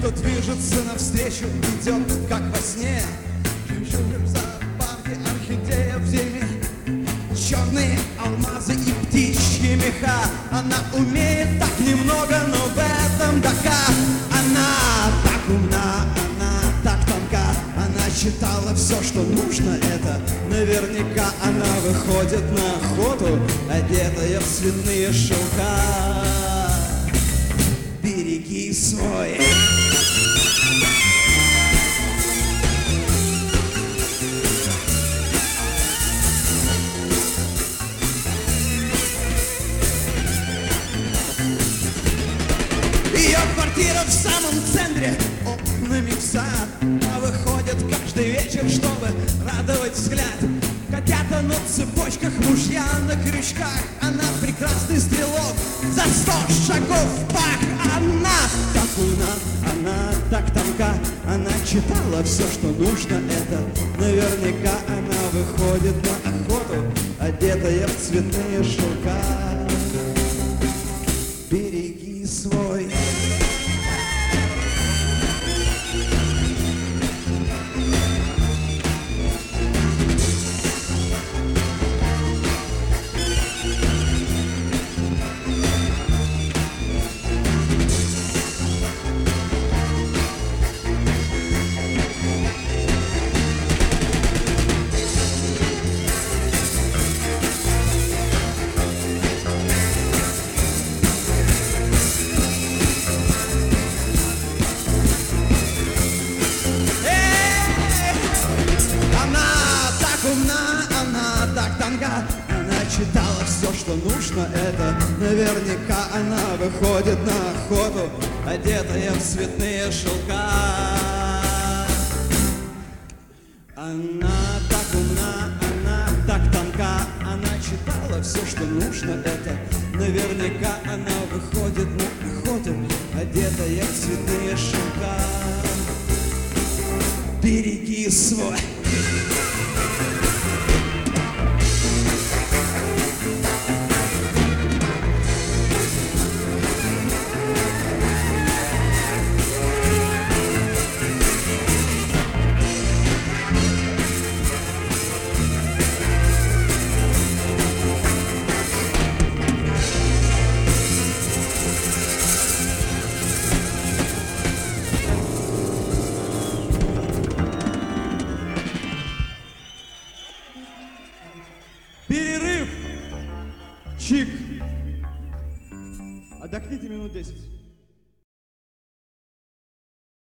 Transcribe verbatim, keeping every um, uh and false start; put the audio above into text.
кто движется навстречу, идет как во сне. Жемчуг в зоопарке, орхидея в зиме, черные алмазы и птичьи меха. Она умеет так немного, но в этом дока. Она так умна, она так тонка. Она читала все, что нужно, это наверняка. Она выходит на охоту, одетая в цветные шелка. Береги свой. Ее квартира в самом центре, окнами в сад. Она выходит каждый вечер, чтобы радовать взгляд. Котята на цепочках, мужья на крючках. Она прекрасный стрелок, за сто шагов в пах. Она так умна, она так тонка. Она читала все, что нужно, это наверняка. Она выходит на охоту, одетая в цветные шелка. Береги свой. Она так тонка, она читала все, что нужно, это наверняка. Она выходит на охоту, одетая в цветные шелка. Она так умна, она так тонка. Она читала все, что нужно, это наверняка. Она выходит на охоту, одетая в цветные шелка. Береги свой. Перерыв! Чик! Отдохните минут десять.